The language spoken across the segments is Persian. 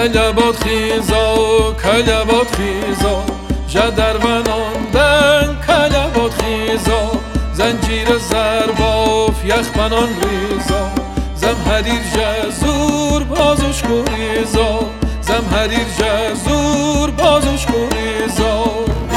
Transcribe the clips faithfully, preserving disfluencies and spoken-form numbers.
کلبات خیزا کلبات خیزا جدر وناندن کلبات خیزا زنجیر زرباف یخ بنان ریزا زمهریر جزور بازوش کوریزا زمهریر جزور بازوش کوریزا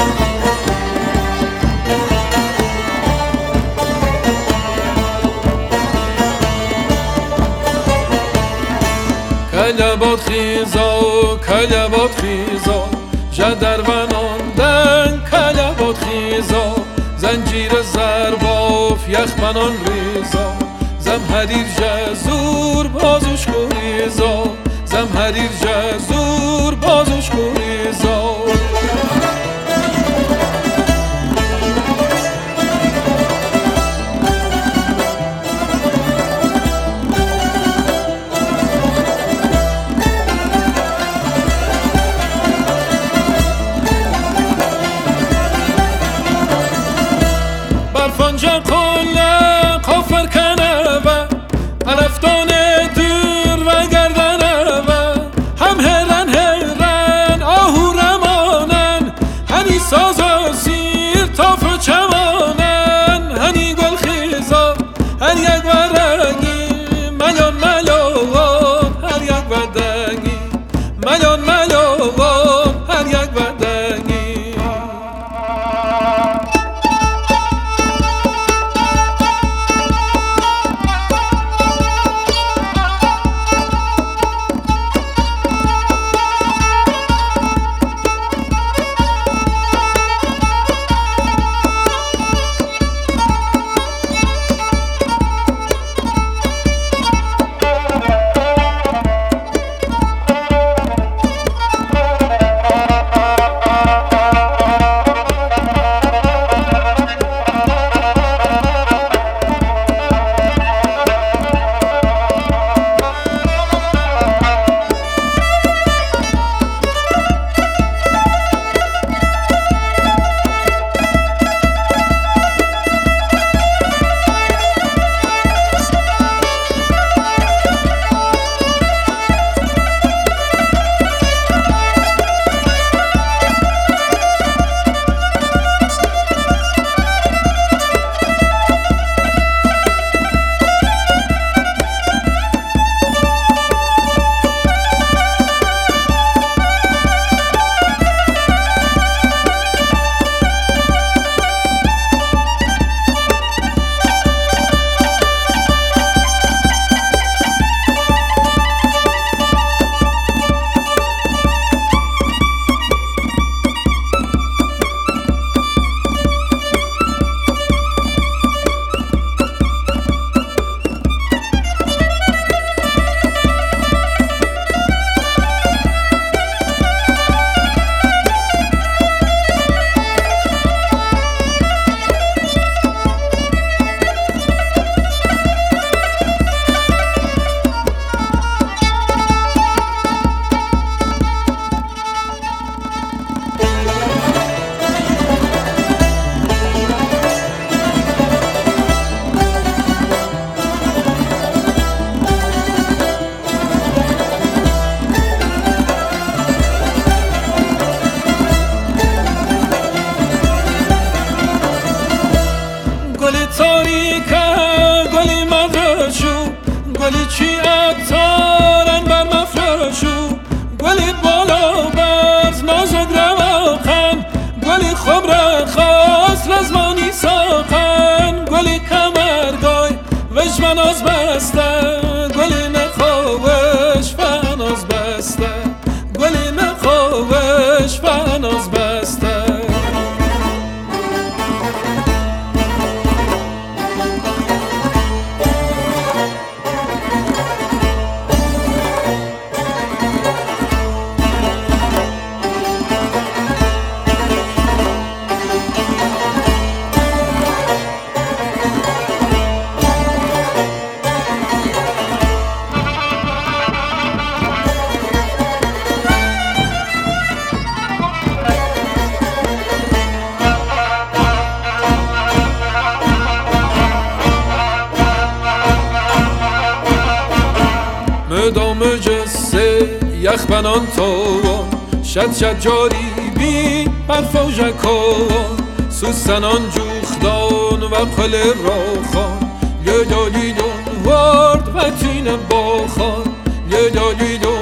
کلبات خیزا کلبات خیزا جدر وناندن کلبات خیزا زنجیر زرباف یخ بنان ریزا زمهریر جزور بازوش کوریزا زمهریر جزور بازوش کوریزا برفانجا قله قافر کنه و علفتان دور و گردنه و هم هرن هرن آهو رمانن هنی ساز و سیر تاف و چمانن هنی گل خیزا هر یک ورنگی ملیان ملیان هر یک ودنگی ملیان ملیان هر یک ودنگی گلی مفرشو گلی چی عطارن بر مفرشو گلی بالا برز نازک رواقن گلی خبر خاص لزمانی ساقن گلی کمرگای وش فناز بسته گلی نخوش فناز بسته گلی نخوش فناز بسته مدام جسه یخ بنان تاوان شد شد جاری بی برف و جکان سوسنان جوخدان و قل راخان یه دالیدون ورد و تین باخان یه دالیدون